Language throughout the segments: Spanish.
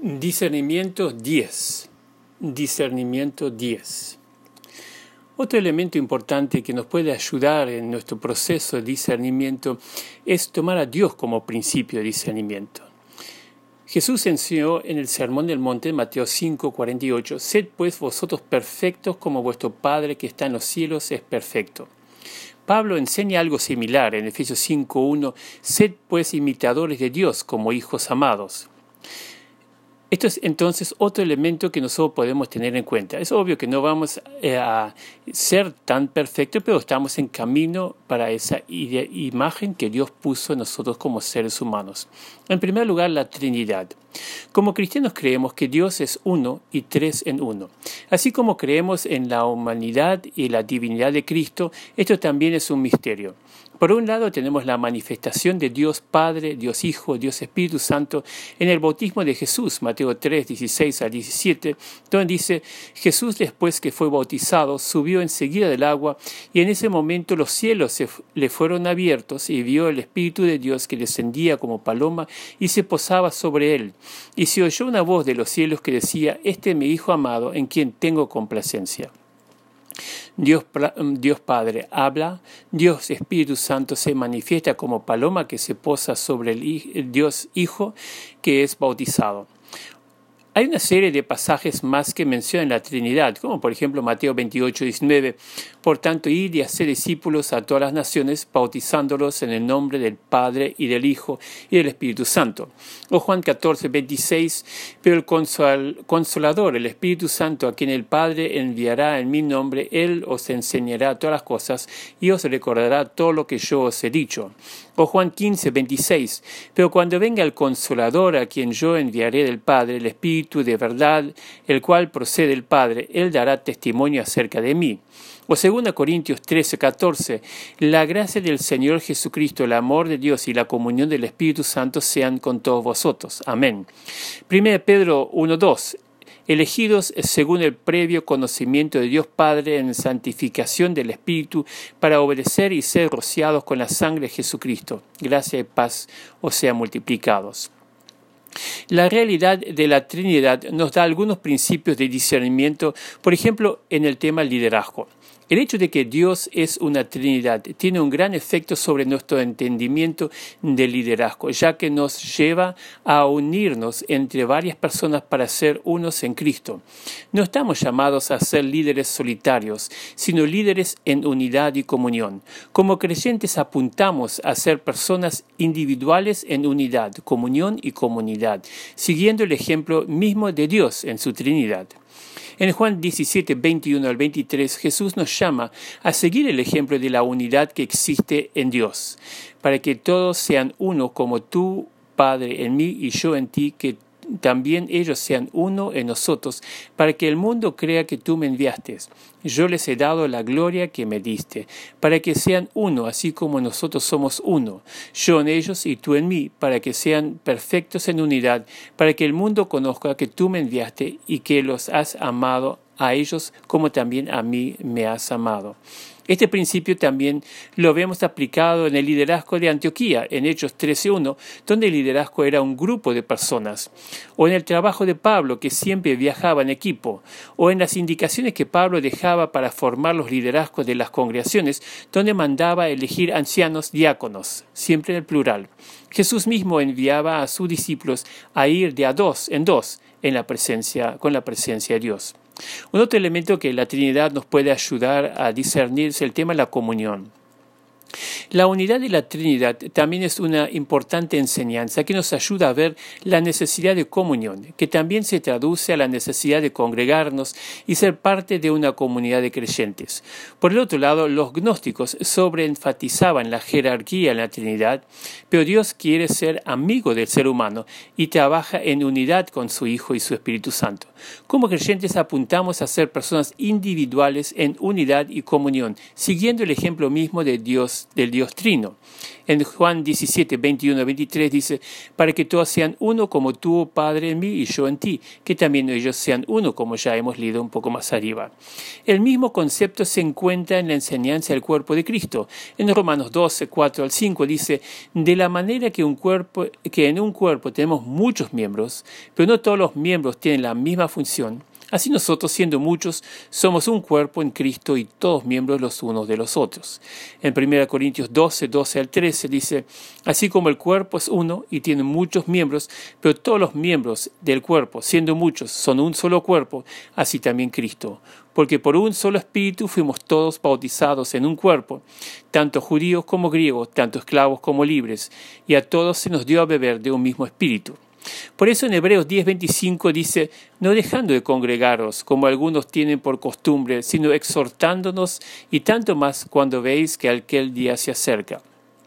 Discernimiento 10. Discernimiento 10. Otro elemento importante que nos puede ayudar en nuestro proceso de discernimiento es tomar a Dios como principio de discernimiento. Jesús enseñó en el Sermón del Monte, Mateo 5:48, «Sed pues vosotros perfectos como vuestro Padre que está en los cielos es perfecto». Pablo enseña algo similar en Efesios 5:1, «Sed pues imitadores de Dios como hijos amados». Esto es entonces otro elemento que nosotros podemos tener en cuenta. Es obvio que no vamos a ser tan perfectos, pero estamos en camino para esa imagen que Dios puso en nosotros como seres humanos. En primer lugar, la Trinidad. Como cristianos creemos que Dios es uno y tres en uno. Así como creemos en la humanidad y la divinidad de Cristo, esto también es un misterio. Por un lado tenemos la manifestación de Dios Padre, Dios Hijo, Dios Espíritu Santo en el bautismo de Jesús, Mateo 3, 16 al 17, donde dice, Jesús después que fue bautizado subió enseguida del agua y en ese momento los cielos le fueron abiertos y vio el Espíritu de Dios que descendía como paloma y se posaba sobre él. Y se oyó una voz de los cielos que decía, este es mi Hijo amado en quien tengo complacencia. Dios Padre habla, Dios Espíritu Santo se manifiesta como paloma que se posa sobre el Dios Hijo que es bautizado. Hay una serie de pasajes más que mencionan la Trinidad, como por ejemplo Mateo 28, 19. Por tanto, id y haced discípulos a todas las naciones, bautizándolos en el nombre del Padre y del Hijo y del Espíritu Santo. O Juan 14, 26. Pero el Consolador, el Espíritu Santo, a quien el Padre enviará en mi nombre, Él os enseñará todas las cosas y os recordará todo lo que yo os he dicho. O Juan 15, 26. Pero cuando venga el Consolador, a quien yo enviaré del Padre, el Espíritu de verdad, el cual procede del Padre, Él dará testimonio acerca de mí. O 2 Corintios 13, 14. La gracia del Señor Jesucristo, el amor de Dios y la comunión del Espíritu Santo sean con todos vosotros. Amén. 1 Pedro 1, 2. Elegidos según el previo conocimiento de Dios Padre en santificación del Espíritu para obedecer y ser rociados con la sangre de Jesucristo. Gracia y paz os sean multiplicados. La realidad de la Trinidad nos da algunos principios de discernimiento, por ejemplo, en el tema liderazgo. El hecho de que Dios es una Trinidad tiene un gran efecto sobre nuestro entendimiento del liderazgo, ya que nos lleva a unirnos entre varias personas para ser unos en Cristo. No estamos llamados a ser líderes solitarios, sino líderes en unidad y comunión. Como creyentes apuntamos a ser personas individuales en unidad, comunión y comunidad, siguiendo el ejemplo mismo de Dios en su Trinidad. En Juan 17, 21 al 23, Jesús nos llama a seguir el ejemplo de la unidad que existe en Dios, para que todos sean uno como tú, Padre, en mí y yo en ti, que también ellos sean uno en nosotros, para que el mundo crea que tú me enviaste. Yo les he dado la gloria que me diste, para que sean uno, así como nosotros somos uno, yo en ellos y tú en mí, para que sean perfectos en unidad, para que el mundo conozca que tú me enviaste y que los has amado a ellos como también a mí me has amado. Este principio también lo vemos aplicado en el liderazgo de Antioquía, en Hechos 13:1, donde el liderazgo era un grupo de personas, o en el trabajo de Pablo, que siempre viajaba en equipo, o en las indicaciones que Pablo dejaba para formar los liderazgos de las congregaciones, donde mandaba elegir ancianos diáconos, siempre en el plural. Jesús mismo enviaba a sus discípulos a ir de a dos en dos con la presencia de Dios. Un otro elemento que la Trinidad nos puede ayudar a discernir es el tema de la comunión. La unidad de la Trinidad también es una importante enseñanza que nos ayuda a ver la necesidad de comunión, que también se traduce a la necesidad de congregarnos y ser parte de una comunidad de creyentes. Por el otro lado, los gnósticos sobreenfatizaban la jerarquía en la Trinidad, pero Dios quiere ser amigo del ser humano y trabaja en unidad con su Hijo y su Espíritu Santo. Como creyentes apuntamos a ser personas individuales en unidad y comunión, siguiendo el ejemplo mismo de Dios Dios Trino. En Juan 17, 21, 23 dice, para que todos sean uno como tú, oh Padre, en mí y yo en ti, que también ellos sean uno, como ya hemos leído un poco más arriba. El mismo concepto se encuentra en la enseñanza del cuerpo de Cristo. En Romanos 12, 4 al 5 dice, de la manera que en un cuerpo tenemos muchos miembros, pero no todos los miembros tienen la misma función. Así nosotros, siendo muchos, somos un cuerpo en Cristo y todos miembros los unos de los otros. En 1 Corintios 12, 12 al 13 dice, así como el cuerpo es uno y tiene muchos miembros, pero todos los miembros del cuerpo, siendo muchos, son un solo cuerpo, así también Cristo. Porque por un solo espíritu fuimos todos bautizados en un cuerpo, tanto judíos como griegos, tanto esclavos como libres, y a todos se nos dio a beber de un mismo espíritu. Por eso en Hebreos 10:25 dice, no dejando de congregaros, como algunos tienen por costumbre, sino exhortándonos, y tanto más cuando veis que aquel día se acerca.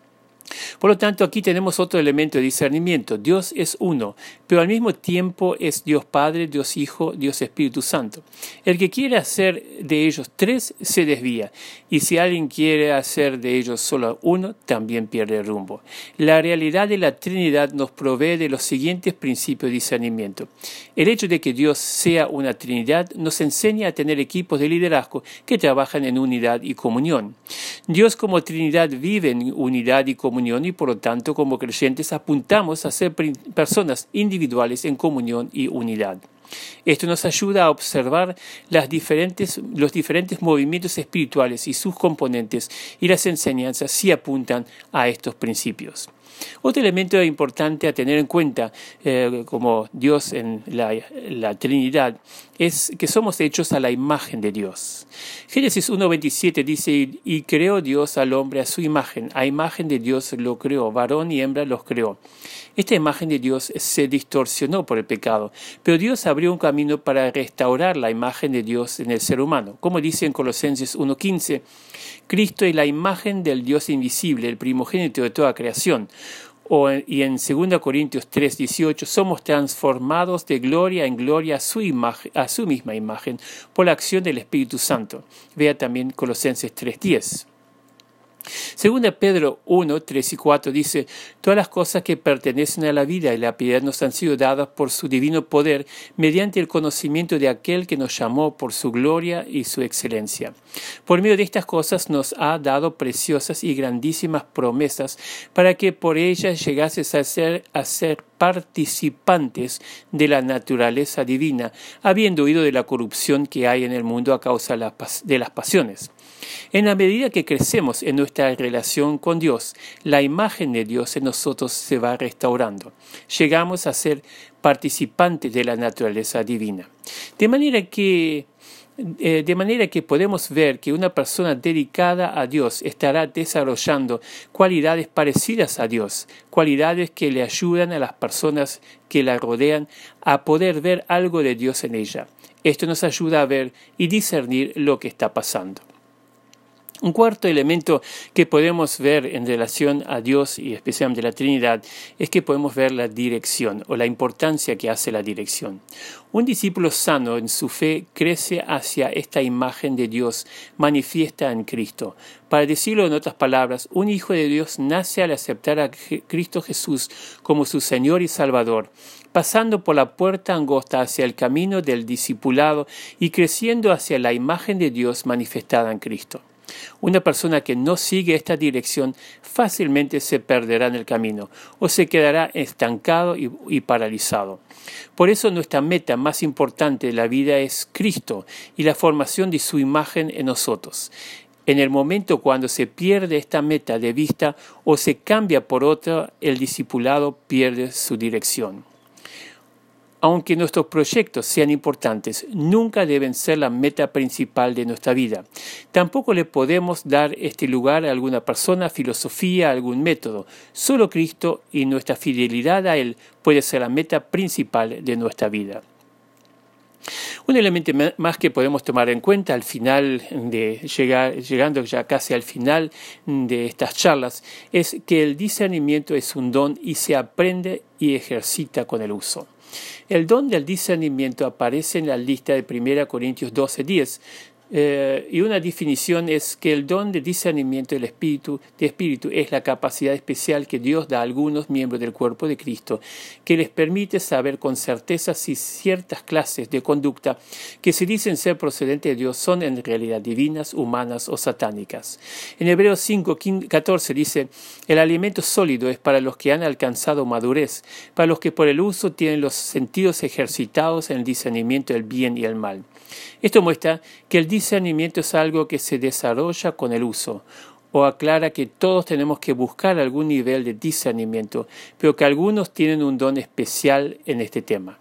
Por lo tanto, aquí tenemos otro elemento de discernimiento. Dios es uno, pero al mismo tiempo es Dios Padre, Dios Hijo, Dios Espíritu Santo. El que quiere hacer de ellos tres se desvía, y si alguien quiere hacer de ellos solo uno, también pierde el rumbo. La realidad de la Trinidad nos provee de los siguientes principios de discernimiento. El hecho de que Dios sea una Trinidad nos enseña a tener equipos de liderazgo que trabajan en unidad y comunión. Dios como Trinidad vive en unidad y comunión, y por lo tanto como creyentes apuntamos a ser personas individuales en comunión y unidad. Esto nos ayuda a observar los diferentes movimientos espirituales y sus componentes, y las enseñanzas sí apuntan a estos principios. Otro elemento importante a tener en cuenta como Dios en la Trinidad es que somos hechos a la imagen de Dios. Génesis 1:27 dice, y creó Dios al hombre a su imagen, a imagen de Dios lo creó, varón y hembra los creó. Esta imagen de Dios se distorsionó por el pecado, pero Dios abrió un camino para restaurar la imagen de Dios en el ser humano. Como dice en Colosenses 1:15, Cristo es la imagen del Dios invisible, el primogénito de toda creación. Y en 2 Corintios 3:18, somos transformados de gloria en gloria a su misma imagen por la acción del Espíritu Santo. Vea también Colosenses 3:10. Segunda Pedro 1, 3 y 4 dice, todas las cosas que pertenecen a la vida y la piedad nos han sido dadas por su divino poder mediante el conocimiento de aquel que nos llamó por su gloria y su excelencia. Por medio de estas cosas nos ha dado preciosas y grandísimas promesas para que por ellas llegases a ser participantes de la naturaleza divina, habiendo huido de la corrupción que hay en el mundo a causa de las pasiones. En la medida que crecemos en nuestra relación con Dios, la imagen de Dios en nosotros se va restaurando. Llegamos a ser participantes de la naturaleza divina. De manera que podemos ver que una persona dedicada a Dios estará desarrollando cualidades parecidas a Dios, cualidades que le ayudan a las personas que la rodean a poder ver algo de Dios en ella. Esto nos ayuda a ver y discernir lo que está pasando. Un cuarto elemento que podemos ver en relación a Dios y especialmente la Trinidad es que podemos ver la dirección o la importancia que hace la dirección. Un discípulo sano en su fe crece hacia esta imagen de Dios manifiesta en Cristo. Para decirlo en otras palabras, un hijo de Dios nace al aceptar a Cristo Jesús como su Señor y Salvador, pasando por la puerta angosta hacia el camino del discipulado y creciendo hacia la imagen de Dios manifestada en Cristo. Una persona que no sigue esta dirección fácilmente se perderá en el camino o se quedará estancado y paralizado. Por eso nuestra meta más importante de la vida es Cristo y la formación de su imagen en nosotros. En el momento cuando se pierde esta meta de vista o se cambia por otra, el discipulado pierde su dirección. Aunque nuestros proyectos sean importantes, nunca deben ser la meta principal de nuestra vida. Tampoco le podemos dar este lugar a alguna persona, filosofía, algún método. Solo Cristo y nuestra fidelidad a Él puede ser la meta principal de nuestra vida. Un elemento más que podemos tomar en cuenta al final llegando ya casi al final de estas charlas, es que el discernimiento es un don y se aprende y ejercita con el uso. El don del discernimiento aparece en la lista de 1 Corintios 12:10, Y una definición es que el don de discernimiento del espíritu es la capacidad especial que Dios da a algunos miembros del cuerpo de Cristo, que les permite saber con certeza si ciertas clases de conducta que se dicen ser procedentes de Dios son en realidad divinas, humanas o satánicas. En Hebreos 5:14 dice: el alimento sólido es para los que han alcanzado madurez, para los que por el uso tienen los sentidos ejercitados en el discernimiento del bien y el mal. Esto muestra que el discernimiento es algo que se desarrolla con el uso, o aclara que todos tenemos que buscar algún nivel de discernimiento, pero que algunos tienen un don especial en este tema.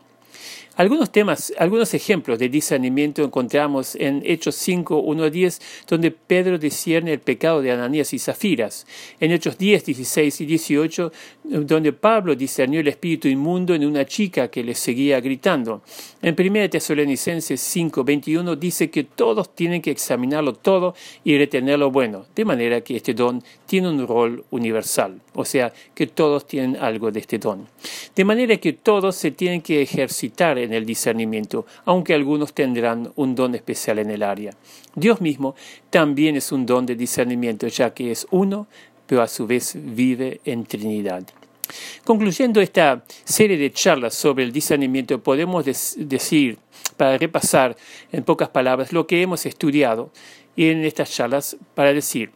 Algunos ejemplos de discernimiento encontramos en Hechos 5:1-10, donde Pedro discierne el pecado de Ananías y Zafiras. En Hechos 10, 16 y 18, donde Pablo discernió el espíritu inmundo en una chica que le seguía gritando. En 1 Tesalonicenses 5:21 dice que todos tienen que examinarlo todo y retener lo bueno, de manera que este don tiene un rol universal, o sea, que todos tienen algo de este don. De manera que todos se tienen que ejercitar en el discernimiento, aunque algunos tendrán un don especial en el área. Dios mismo también es un don de discernimiento, ya que es uno, pero a su vez vive en Trinidad. Concluyendo esta serie de charlas sobre el discernimiento, podemos decir, para repasar en pocas palabras lo que hemos estudiado, y en estas charlas para decir: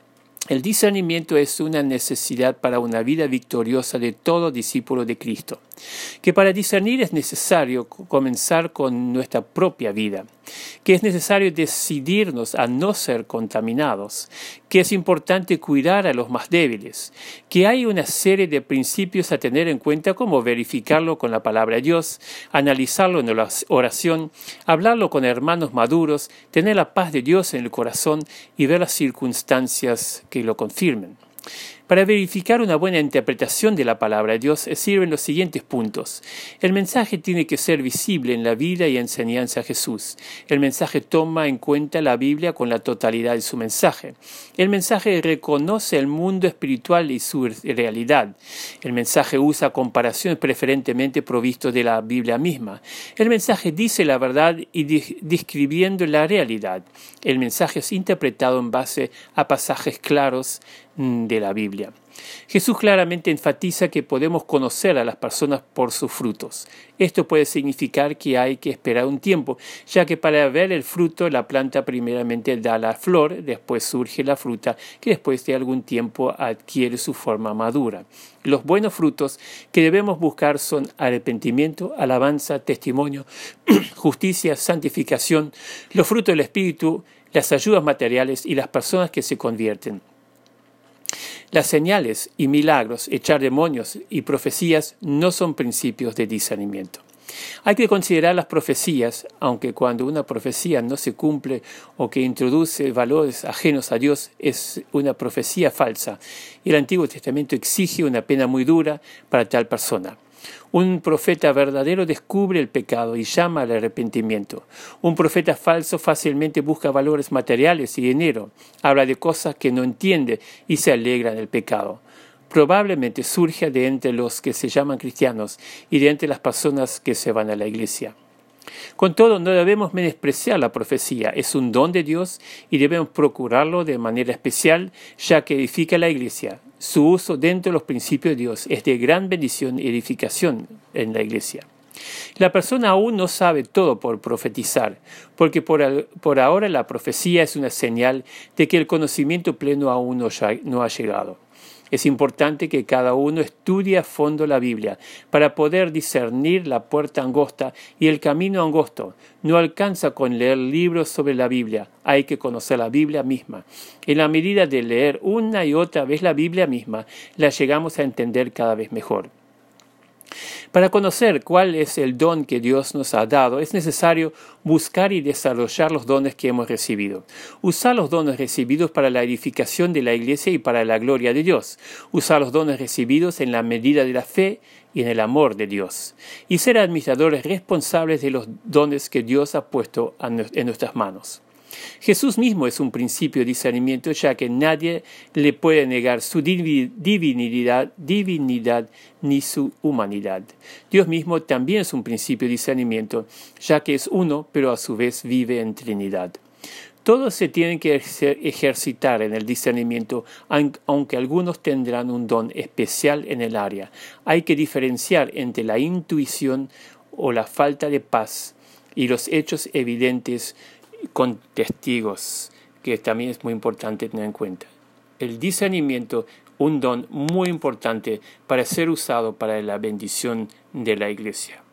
el discernimiento es una necesidad para una vida victoriosa de todo discípulo de Cristo, que para discernir es necesario comenzar con nuestra propia vida, que es necesario decidirnos a no ser contaminados, que es importante cuidar a los más débiles, que hay una serie de principios a tener en cuenta, como verificarlo con la palabra de Dios, analizarlo en la oración, hablarlo con hermanos maduros, tener la paz de Dios en el corazón y ver las circunstancias que lo confirmen. Para verificar una buena interpretación de la palabra de Dios sirven los siguientes puntos. El mensaje tiene que ser visible en la vida y enseñanza de Jesús. El mensaje toma en cuenta la Biblia con la totalidad de su mensaje. El mensaje reconoce el mundo espiritual y su realidad. El mensaje usa comparaciones preferentemente provistas de la Biblia misma. El mensaje dice la verdad y describiendo la realidad. El mensaje es interpretado en base a pasajes claros de la Biblia. Jesús claramente enfatiza que podemos conocer a las personas por sus frutos. Esto puede significar que hay que esperar un tiempo, ya que para ver el fruto la planta primeramente da la flor, después surge la fruta, que después de algún tiempo adquiere su forma madura. Los buenos frutos que debemos buscar son arrepentimiento, alabanza, testimonio, justicia, santificación, los frutos del Espíritu, las ayudas materiales y las personas que se convierten. Las señales y milagros, echar demonios y profecías no son principios de discernimiento. Hay que considerar las profecías, aunque cuando una profecía no se cumple o que introduce valores ajenos a Dios es una profecía falsa, y el Antiguo Testamento exige una pena muy dura para tal persona. Un profeta verdadero descubre el pecado y llama al arrepentimiento. Un profeta falso fácilmente busca valores materiales y dinero, habla de cosas que no entiende y se alegra en el pecado. Probablemente surge de entre los que se llaman cristianos y de entre las personas que se van a la iglesia. Con todo, no debemos menospreciar la profecía, es un don de Dios y debemos procurarlo de manera especial, ya que edifica la iglesia. Su uso dentro de los principios de Dios es de gran bendición y edificación en la iglesia. La persona aún no sabe todo por profetizar, porque por ahora la profecía es una señal de que el conocimiento pleno aún no ha llegado. Es importante que cada uno estudie a fondo la Biblia para poder discernir la puerta angosta y el camino angosto. No alcanza con leer libros sobre la Biblia, hay que conocer la Biblia misma. En la medida de leer una y otra vez la Biblia misma, la llegamos a entender cada vez mejor. Para conocer cuál es el don que Dios nos ha dado, es necesario buscar y desarrollar los dones que hemos recibido. Usar los dones recibidos para la edificación de la iglesia y para la gloria de Dios. Usar los dones recibidos en la medida de la fe y en el amor de Dios. Y ser administradores responsables de los dones que Dios ha puesto en nuestras manos. Jesús mismo es un principio de discernimiento, ya que nadie le puede negar su divinidad ni su humanidad. Dios mismo también es un principio de discernimiento, ya que es uno, pero a su vez vive en Trinidad. Todos se tienen que ejercitar en el discernimiento, aunque algunos tendrán un don especial en el área. Hay que diferenciar entre la intuición o la falta de paz y los hechos evidentes con testigos, que también es muy importante tener en cuenta. El discernimiento, un don muy importante para ser usado para la bendición de la Iglesia.